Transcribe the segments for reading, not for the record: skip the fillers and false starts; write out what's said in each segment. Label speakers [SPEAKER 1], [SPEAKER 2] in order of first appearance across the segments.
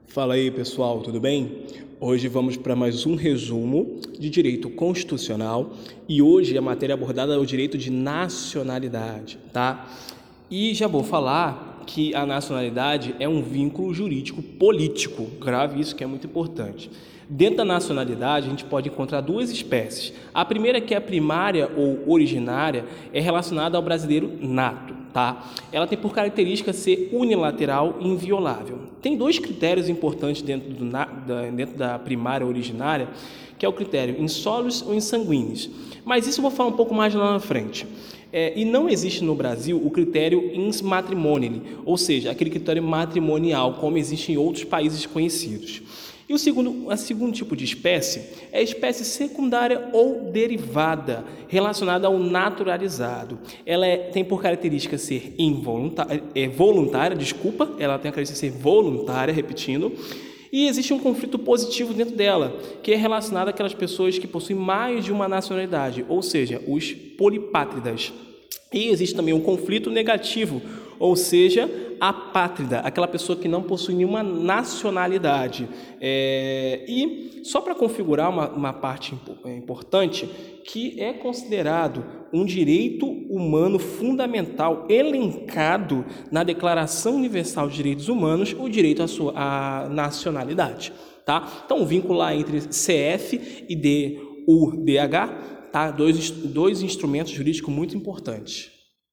[SPEAKER 1] Fala aí, pessoal, tudo bem? Hoje vamos para mais um resumo de direito constitucional e hoje a matéria abordada é o direito de nacionalidade, tá? E já vou falar que a nacionalidade é um vínculo jurídico político, grave isso que é muito importante. Dentro da nacionalidade, a gente pode encontrar duas espécies. A primeira, que é a primária ou originária, é relacionada ao brasileiro nato, tá? Ela tem por característica ser unilateral e inviolável. Tem dois critérios importantes dentro da primária originária, que é o critério insólios ou insanguíneos. Mas isso eu vou falar um pouco mais lá na frente. E não existe no Brasil o critério ins matrimonium, ou seja, aquele critério matrimonial, como existe em outros países conhecidos. E o segundo tipo de espécie é a espécie secundária ou derivada, relacionada ao naturalizado. Ela tem por característica ser voluntária, ela tem a característica de ser voluntária, repetindo, e existe um conflito positivo dentro dela, que é relacionado àquelas pessoas que possuem mais de uma nacionalidade, ou seja, os polipátridas. E existe também um conflito negativo, ou seja, apátrida, aquela pessoa que não possui nenhuma nacionalidade. E só para configurar uma parte importante, que é considerado um direito humano fundamental, elencado na Declaração Universal de Direitos Humanos, o direito à nacionalidade. Tá? Então, o vínculo lá entre CF e DUDH, tá? Dois instrumentos jurídicos muito importantes.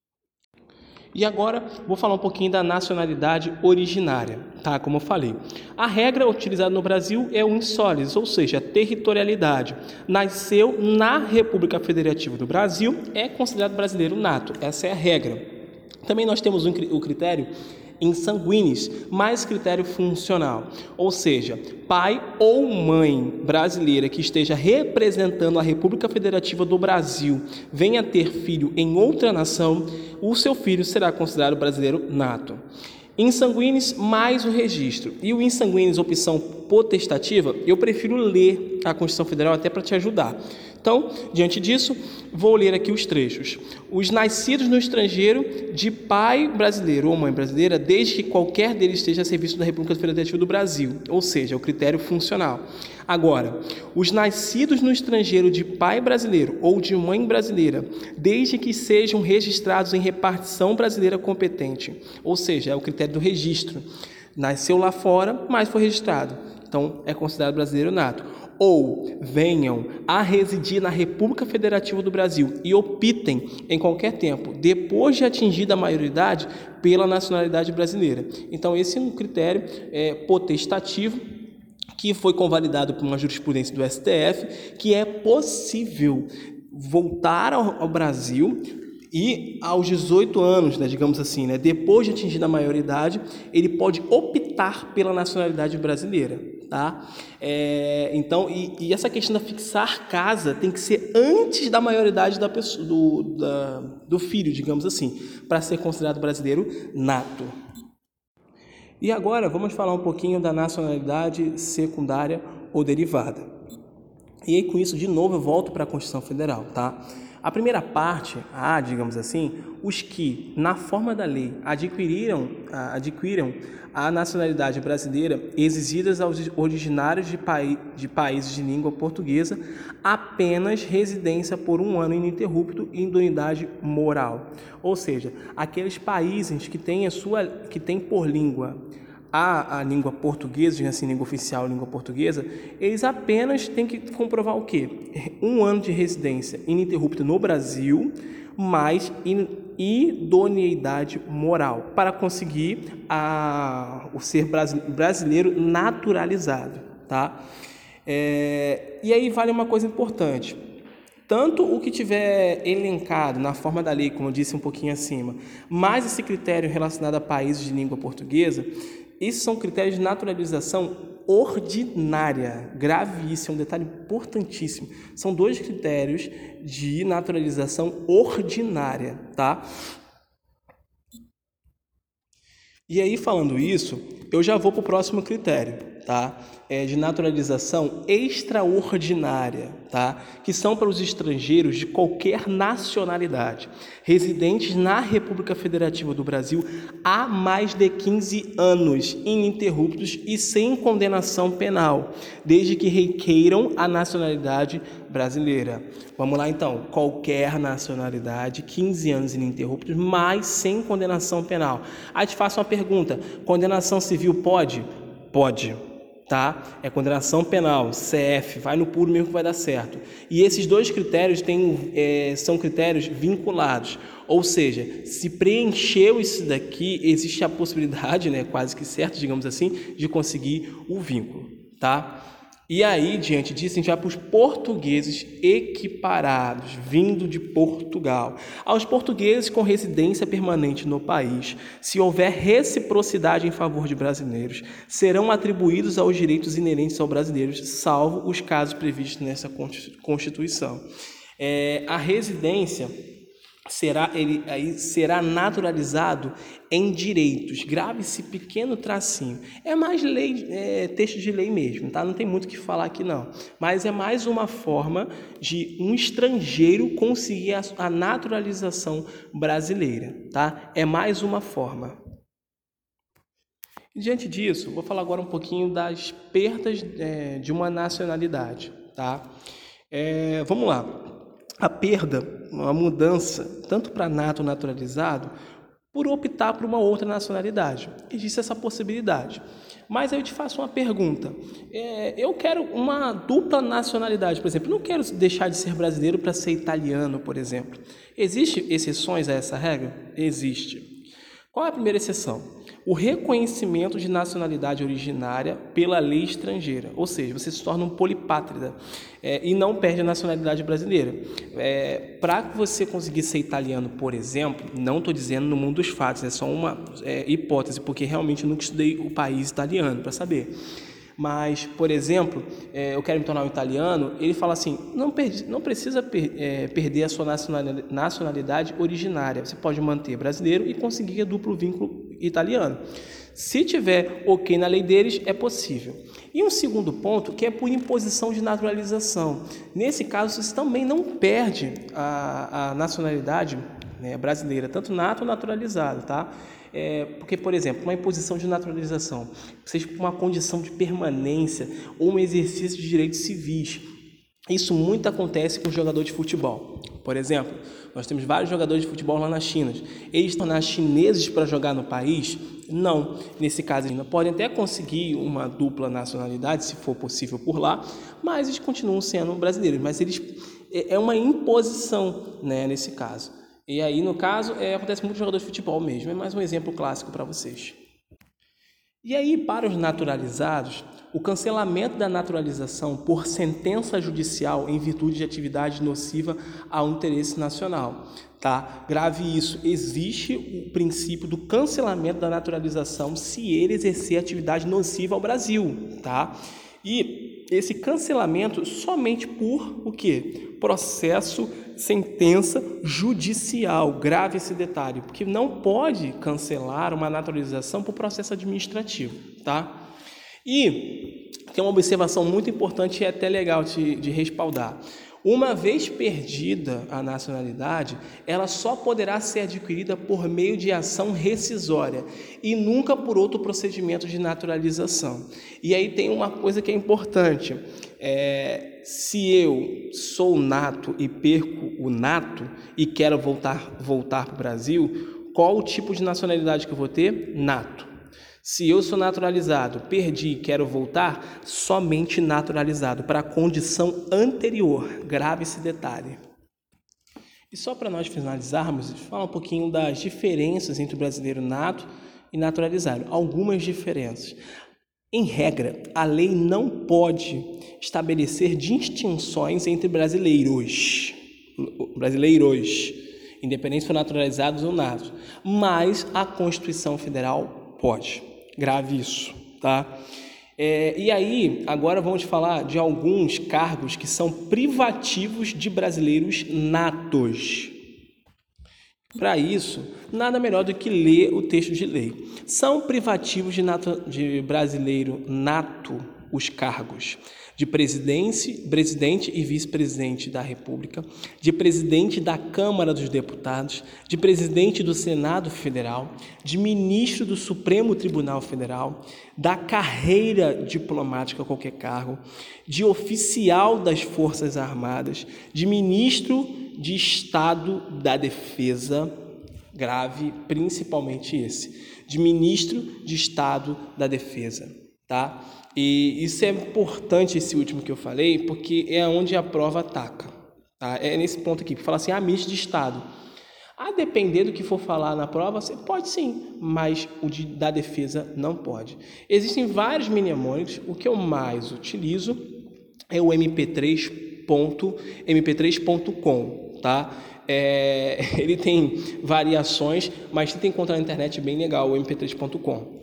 [SPEAKER 1] E agora vou falar um pouquinho da nacionalidade originária, tá? Como eu falei. A regra utilizada no Brasil é o insólios, ou seja, a territorialidade. Nasceu na República Federativa do Brasil, é considerado brasileiro nato. Essa é a regra. Também nós temos o critério insanguíneos, mais critério funcional, ou seja, pai ou mãe brasileira que esteja representando a República Federativa do Brasil venha ter filho em outra nação, o seu filho será considerado brasileiro nato. Insanguíneos mais o registro. E o insanguíneos, opção potestativa, eu prefiro ler a Constituição Federal até para te ajudar. Então, diante disso, vou ler aqui os trechos. Os nascidos no estrangeiro de pai brasileiro ou mãe brasileira, desde que qualquer deles esteja a serviço da República Federativa do Brasil, ou seja, o critério funcional. Agora, os nascidos no estrangeiro de pai brasileiro ou de mãe brasileira, desde que sejam registrados em repartição brasileira competente, ou seja, é o critério do registro. Nasceu lá fora, mas foi registrado. Então, é considerado brasileiro nato. Ou venham a residir na República Federativa do Brasil e optem em qualquer tempo, depois de atingida a maioridade, pela nacionalidade brasileira. Então, esse é um critério potestativo que foi convalidado por uma jurisprudência do STF, que é possível voltar ao Brasil e aos 18 anos, digamos assim, depois de atingida a maioridade, ele pode optar pela nacionalidade brasileira. Tá? Então, essa questão de fixar casa tem que ser antes da maioridade da pessoa, do filho, digamos assim, para ser considerado brasileiro nato. E agora vamos falar um pouquinho da nacionalidade secundária ou derivada. E aí, com isso, de novo, eu volto para a Constituição Federal, tá? A primeira parte, digamos assim, os que, na forma da lei, adquiriram a nacionalidade brasileira exigidas aos originários de países de língua portuguesa, apenas residência por 1 ano ininterrupto e idoneidade moral. Ou seja, aqueles países que têm por língua a língua portuguesa, assim, língua oficial, língua portuguesa, eles apenas têm que comprovar o quê? 1 ano de residência ininterrupta no Brasil, mais idoneidade moral, para conseguir o ser brasileiro naturalizado, tá? E aí vale uma coisa importante. Tanto o que tiver elencado na forma da lei, como eu disse um pouquinho acima, mais esse critério relacionado a países de língua portuguesa, esses são critérios de naturalização ordinária. Grave isso, é um detalhe importantíssimo. São 2 critérios de naturalização ordinária, tá? E aí, falando isso, eu já vou para o próximo critério, tá? De naturalização extraordinária, tá? Que são para os estrangeiros de qualquer nacionalidade, residentes na República Federativa do Brasil há mais de 15 anos, ininterruptos e sem condenação penal, desde que requeiram a nacionalidade brasileira. Vamos lá então, qualquer nacionalidade, 15 anos ininterruptos, mas sem condenação penal. Aí te faço uma pergunta, condenação civil pode? Pode. Tá? É condenação penal, CF, vai no puro mesmo que vai dar certo. E esses dois critérios são critérios vinculados, ou seja, se preencheu isso daqui, existe a possibilidade, né, quase que certo, digamos assim, de conseguir o vínculo, tá? E aí, diante disso, a gente vai para os portugueses equiparados, vindo de Portugal. Aos portugueses com residência permanente no país, se houver reciprocidade em favor de brasileiros, serão atribuídos aos direitos inerentes aos brasileiros, salvo os casos previstos nessa Constituição. A residência será naturalizado em direitos. Grave esse pequeno tracinho. É mais lei, texto de lei mesmo, tá? Não tem muito o que falar aqui não. Mas é mais uma forma de um estrangeiro conseguir a naturalização brasileira, tá? É mais uma forma. Diante disso, vou falar agora um pouquinho das perdas de uma nacionalidade, tá? Vamos lá. A perda, uma mudança, tanto para nato naturalizado, por optar por uma outra nacionalidade. Existe essa possibilidade. Mas aí eu te faço uma pergunta. Eu quero uma dupla nacionalidade, por exemplo. Eu não quero deixar de ser brasileiro para ser italiano, por exemplo. Existem exceções a essa regra? Existe. Qual é a primeira exceção? O reconhecimento de nacionalidade originária pela lei estrangeira, ou seja, você se torna um polipátrida e não perde a nacionalidade brasileira. Para você conseguir ser italiano, por exemplo, não estou dizendo no mundo dos fatos, é só uma hipótese, porque realmente eu nunca estudei o país italiano para saber. Mas, por exemplo, eu quero me tornar um italiano, ele fala assim, não precisa perder a sua nacionalidade originária, você pode manter brasileiro e conseguir a duplo vínculo italiano. Se tiver ok na lei deles, é possível. E um segundo ponto, que é por imposição de naturalização. Nesse caso, você também não perde a nacionalidade brasileira, tanto nato ou naturalizado, tá? Porque, por exemplo, uma imposição de naturalização, seja por uma condição de permanência ou um exercício de direitos civis, isso muito acontece com jogador de futebol. Por exemplo, nós temos vários jogadores de futebol lá na China. Eles se tornar chineses para jogar no país? Não. Nesse caso, eles podem até conseguir uma dupla nacionalidade, se for possível por lá, mas eles continuam sendo brasileiros. Mas é uma imposição, né, nesse caso. E aí, no caso, acontece muito com jogadores de futebol mesmo. É mais um exemplo clássico para vocês. E aí, para os naturalizados, o cancelamento da naturalização por sentença judicial em virtude de atividade nociva ao interesse nacional. Tá? Grave isso. Existe o princípio do cancelamento da naturalização se ele exercer atividade nociva ao Brasil. Tá? E esse cancelamento somente por o quê? Processo, sentença judicial. Grave esse detalhe, porque não pode cancelar uma naturalização por processo administrativo, tá? E tem uma observação muito importante e até legal de respaldar. Uma vez perdida a nacionalidade, ela só poderá ser adquirida por meio de ação rescisória e nunca por outro procedimento de naturalização. E aí tem uma coisa que é importante. Se eu sou nato e perco o nato e quero voltar para o Brasil, qual o tipo de nacionalidade que eu vou ter? Nato. Se eu sou naturalizado, perdi e quero voltar, somente naturalizado, para a condição anterior. Grave esse detalhe. E só para nós finalizarmos, falar um pouquinho das diferenças entre o brasileiro nato e naturalizado. Algumas diferenças. Em regra, a lei não pode estabelecer distinções entre brasileiros, independente se for naturalizados ou natos, mas a Constituição Federal pode. Grave isso, tá? E aí, agora vamos falar de alguns cargos que são privativos de brasileiros natos. Para isso, nada melhor do que ler o texto de lei. São privativos de brasileiro nato os cargos de presidente e vice-presidente da República, de presidente da Câmara dos Deputados, de presidente do Senado Federal, de ministro do Supremo Tribunal Federal, da carreira diplomática, qualquer cargo, de oficial das Forças Armadas, de ministro de Estado da Defesa, grave, principalmente esse, de ministro de Estado da Defesa, tá? E isso é importante, esse último que eu falei, porque é onde a prova ataca, tá? É nesse ponto aqui, que fala assim, ministro de Estado. A depender do que for falar na prova, você pode sim, mas o da defesa não pode. Existem vários mnemônicos, o que eu mais utilizo é o mp3.com, tá? Ele tem variações, mas você tem que encontrar na internet bem legal, o mp3.com.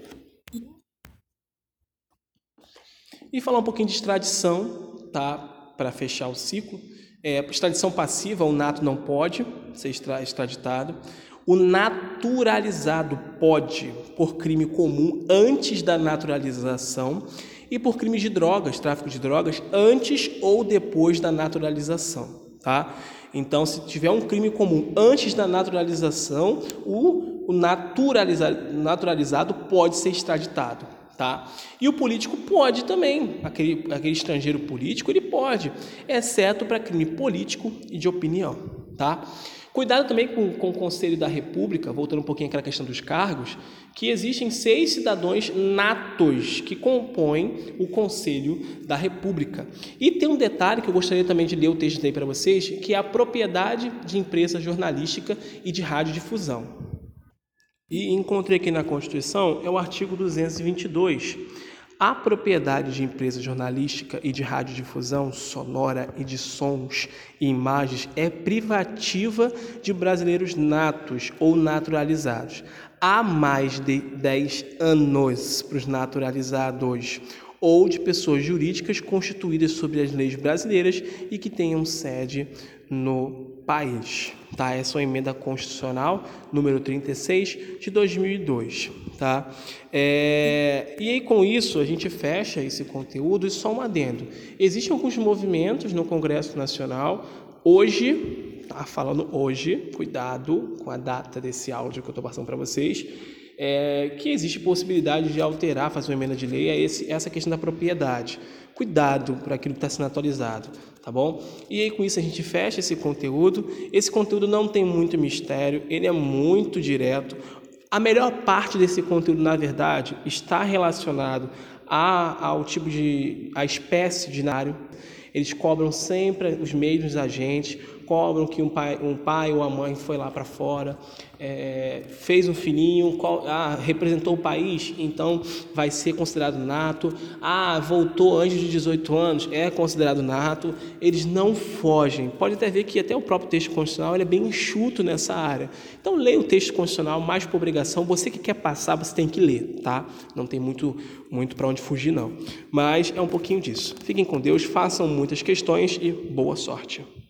[SPEAKER 1] E falar um pouquinho de extradição, tá? Para fechar o ciclo. Extradição passiva, o nato não pode ser extraditado. O naturalizado pode, por crime comum, antes da naturalização, e por crime de drogas, tráfico de drogas, antes ou depois da naturalização, tá? Então, se tiver um crime comum antes da naturalização, o naturalizado pode ser extraditado, tá? E o político pode também, aquele estrangeiro político, ele pode, exceto para crime político e de opinião, tá? Cuidado também com o Conselho da República, voltando um pouquinho àquela questão dos cargos, que existem 6 cidadãos natos que compõem o Conselho da República. E tem um detalhe que eu gostaria também de ler o texto aí para vocês, que é a propriedade de empresa jornalística e de radiodifusão. E encontrei aqui na Constituição, é o artigo 222. A propriedade de empresa jornalística e de radiodifusão sonora e de sons e imagens é privativa de brasileiros natos ou naturalizados. Há mais de 10 anos para os naturalizados ou de pessoas jurídicas constituídas sob as leis brasileiras e que tenham sede no país, tá? Essa é a emenda constitucional número 36 de 2002, tá? E aí com isso a gente fecha esse conteúdo e só um adendo. Existem alguns movimentos no Congresso Nacional, hoje, tá falando hoje, cuidado com a data desse áudio que eu estou passando para vocês, que existe possibilidade de alterar, fazer uma emenda de lei, essa questão da propriedade. Cuidado para aquilo que está sendo atualizado, tá bom? E aí com isso a gente fecha esse conteúdo. Esse conteúdo não tem muito mistério, ele é muito direto. A melhor parte desse conteúdo, na verdade, está relacionado ao tipo a espécie de cenário. Eles cobram sempre os mesmos agentes, cobram que um pai ou a mãe foi lá para fora, fez um filhinho, representou o país, então vai ser considerado nato. Voltou antes de 18 anos, é considerado nato. Eles não fogem. Pode até ver que até o próprio texto constitucional ele é bem enxuto nessa área. Então leia o texto constitucional mais por obrigação. Você que quer passar, você tem que ler, tá? Não tem muito para onde fugir, não. Mas é um pouquinho disso. Fiquem com Deus, façam muitas questões e boa sorte.